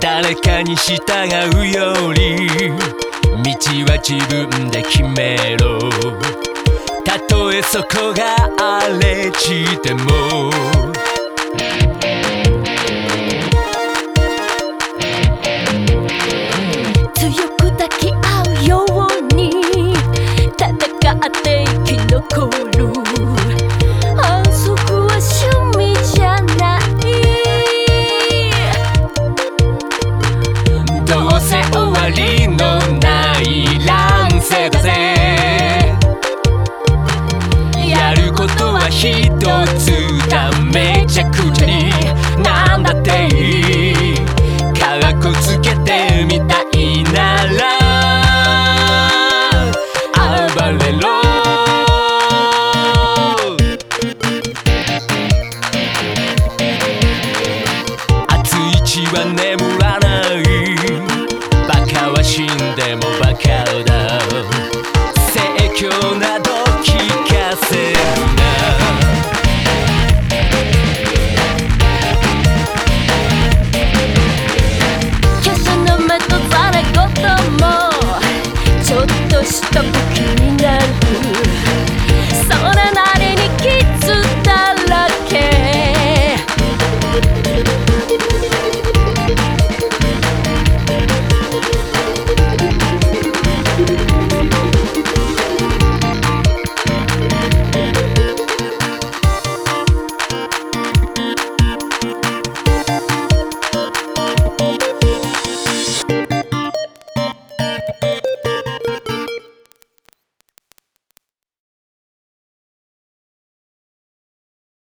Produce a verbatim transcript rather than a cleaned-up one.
誰かに従うより道は自分で決めろ。たとえそこが荒れ地でも強く抱き合うように戦って生き残る。反則は趣味じゃない。 どうせ終わりのない乱世だぜ。やることは一つだ、めちゃくちゃになんだっていい。かっこつけてみたい